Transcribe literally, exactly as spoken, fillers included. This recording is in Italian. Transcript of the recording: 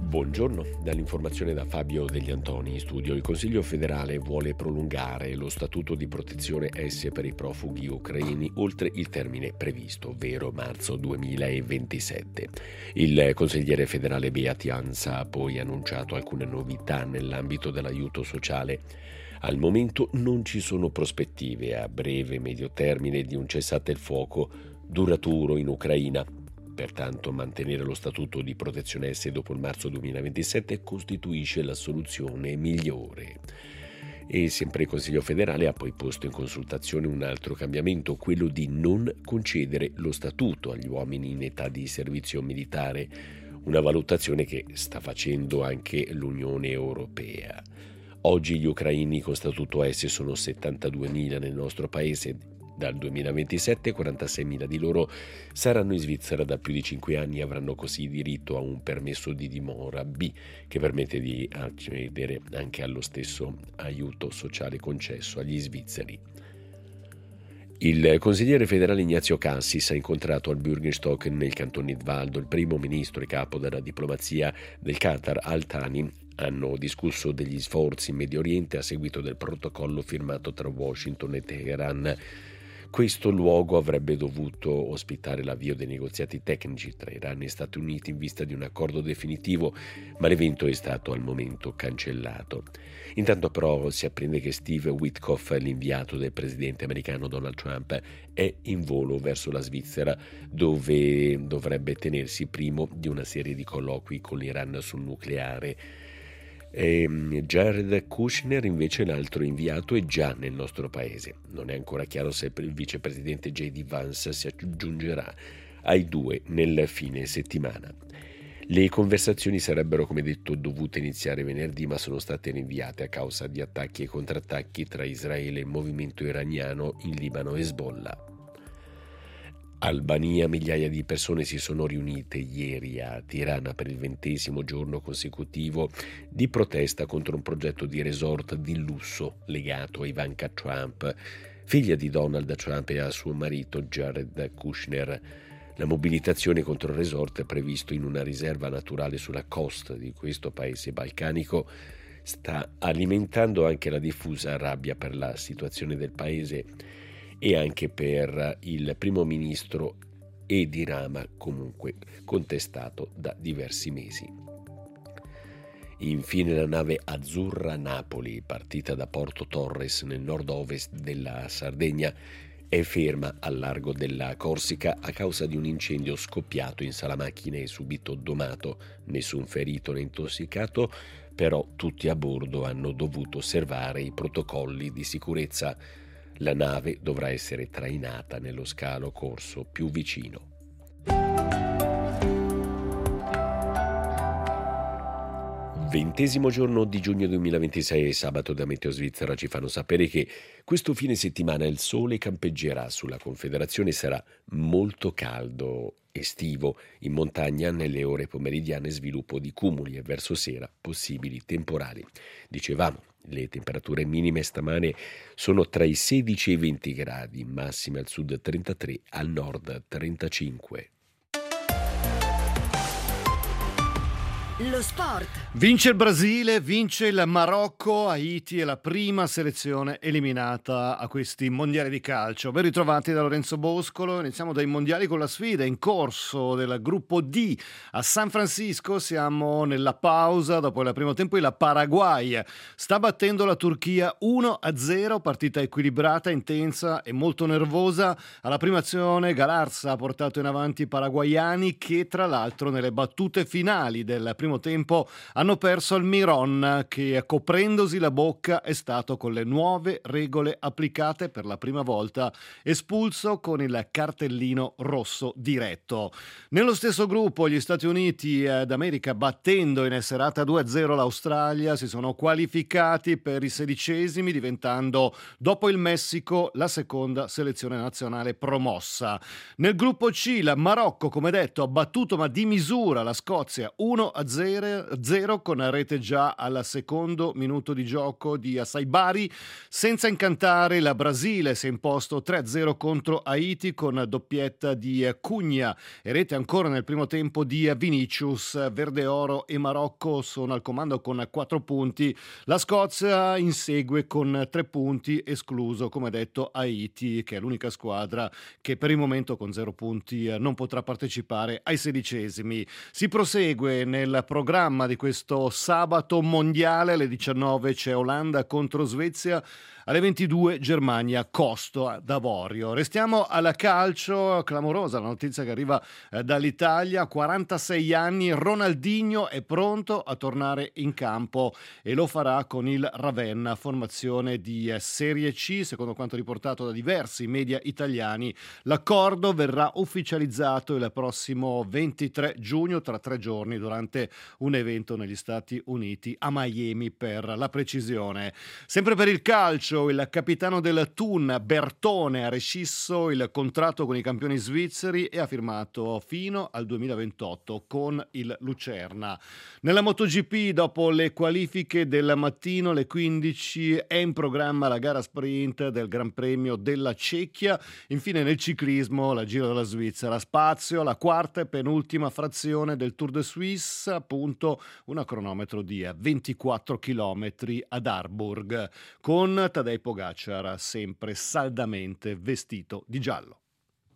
Buongiorno, dall'informazione da Fabio Degli Antoni in studio. Il Consiglio federale vuole prolungare lo statuto di protezione S per i profughi ucraini oltre il termine previsto, ovvero marzo duemilaventisette. Il consigliere federale Beat Jans ha poi annunciato alcune novità nell'ambito dell'aiuto sociale. Al momento non ci sono prospettive a breve e medio termine di un cessate il fuoco duraturo in Ucraina. Pertanto mantenere lo statuto di protezione S dopo il marzo duemilaventisette costituisce la soluzione migliore. E sempre il Consiglio federale ha poi posto in consultazione un altro cambiamento, quello di non concedere lo statuto agli uomini in età di servizio militare, una valutazione che sta facendo anche l'Unione Europea. Oggi gli ucraini con statuto S sono settantaduemila nel nostro paese. Dal duemilaventisette quarantaseimila di loro saranno in Svizzera da più di cinque anni e avranno così diritto a un permesso di dimora B che permette di accedere anche allo stesso aiuto sociale concesso agli svizzeri. Il consigliere federale Ignazio Cassis ha incontrato al Bürgerstock nel canton Nidwaldo il primo ministro e capo della diplomazia del Qatar Al Thani. Hanno discusso degli sforzi in Medio Oriente a seguito del protocollo firmato tra Washington e Teheran. Questo luogo avrebbe dovuto ospitare l'avvio dei negoziati tecnici tra Iran e Stati Uniti in vista di un accordo definitivo, ma l'evento è stato al momento cancellato. Intanto però si apprende che Steve Witkoff, l'inviato del presidente americano Donald Trump, è in volo verso la Svizzera, dove dovrebbe tenersi primo di una serie di colloqui con l'Iran sul nucleare. E Jared Kushner, invece, l'altro inviato, è già nel nostro paese. Non è ancora chiaro se il vicepresidente J D Vance si aggiungerà ai due nel fine settimana. Le conversazioni sarebbero, come detto, dovute iniziare venerdì, ma sono state rinviate a causa di attacchi e contrattacchi tra Israele e il movimento iraniano in Libano e Hezbollah. Albania, migliaia di persone si sono riunite ieri a Tirana per il ventesimo giorno consecutivo di protesta contro un progetto di resort di lusso legato a Ivanka Trump, figlia di Donald Trump, e a suo marito Jared Kushner. La mobilitazione contro il resort, previsto in una riserva naturale sulla costa di questo paese balcanico, sta alimentando anche la diffusa rabbia per la situazione del paese e anche per il primo ministro Edi Rama, comunque contestato da diversi mesi. Infine la nave Azzurra Napoli, partita da Porto Torres nel nord-ovest della Sardegna, è ferma al largo della Corsica a causa di un incendio scoppiato in sala macchine e subito domato. Nessun ferito né intossicato, però tutti a bordo hanno dovuto osservare i protocolli di sicurezza. La nave dovrà essere trainata nello scalo corso più vicino. Ventesimo giorno di giugno duemilaventisei, sabato da Meteo Svizzera ci fanno sapere che questo fine settimana il sole campeggerà sulla Confederazione, sarà molto caldo estivo. In montagna nelle ore pomeridiane sviluppo di cumuli e verso sera possibili temporali. Dicevamo, le temperature minime stamane sono tra i sedici e i venti gradi, massime al sud trentatré, al nord trentacinque. Lo sport. Vince il Brasile, vince il Marocco, Haiti è la prima selezione eliminata a questi mondiali di calcio. Ben ritrovati da Lorenzo Boscolo. Iniziamo dai mondiali con la sfida in corso del gruppo D a San Francisco. Siamo nella pausa dopo il primo tempo e la Paraguay sta battendo la Turchia uno a zero, partita equilibrata, intensa e molto nervosa. Alla prima azione Galarza ha portato in avanti i paraguayani che tra l'altro nelle battute finali del primo tempo hanno perso al Miron, che coprendosi la bocca è stato con le nuove regole applicate per la prima volta espulso con il cartellino rosso diretto. Nello stesso gruppo gli Stati Uniti d'America, battendo in serata due a zero l'Australia, si sono qualificati per i sedicesimi, diventando dopo il Messico la seconda selezione nazionale promossa. Nel gruppo C il Marocco, come detto, ha battuto ma di misura la Scozia uno a zero a zero con rete già al secondo minuto di gioco di Saibari. Senza incantare, la Brasile si è imposto tre a zero contro Haiti con doppietta di Cugna e rete ancora nel primo tempo di Vinicius. Verde Oro e Marocco sono al comando con quattro punti. La Scozia insegue con tre punti, escluso, come detto, Haiti, che è l'unica squadra che per il momento con zero punti non potrà partecipare ai sedicesimi. Si prosegue nel programma di questo sabato mondiale. Alle diciannove c'è Olanda contro Svezia, alle ventidue Germania Costo d'Avorio. Restiamo alla calcio, clamorosa la notizia che arriva eh, dall'Italia. quarantasei anni, Ronaldinho è pronto a tornare in campo e lo farà con il Ravenna, formazione di eh, Serie C. Secondo quanto riportato da diversi media italiani, l'accordo verrà ufficializzato il prossimo ventitré giugno, tra tre giorni, durante un evento negli Stati Uniti, a Miami per la precisione. Sempre per il calcio, il capitano del Thun, Bertone, ha rescisso il contratto con i campioni svizzeri e ha firmato fino al duemilaventotto con il Lucerna. Nella MotoGP, dopo le qualifiche del mattino alle quindici, è in programma la gara sprint del Gran Premio della Cecchia. Infine nel ciclismo, la Giro della Svizzera, spazio la quarta e penultima frazione del Tour de Suisse, appunto una cronometro di ventiquattro chilometri ad Harburg, con Tadej Pogacar sempre saldamente vestito di giallo.